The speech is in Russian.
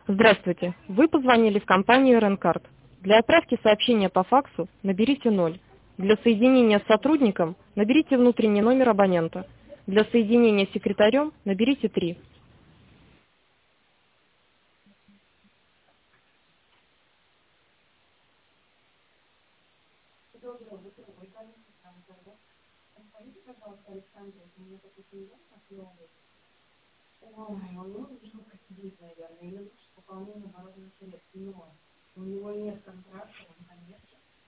Здравствуйте. Вы позвонили в компанию Ренкард. Для отправки сообщения по факсу наберите 0. Для соединения с сотрудником наберите внутренний номер абонента. Для соединения с секретарем наберите 3. Ой, у него нужно кредит, наверное, или лучше пополнение оборотных средств, но у него нет контракта, он коммерческий.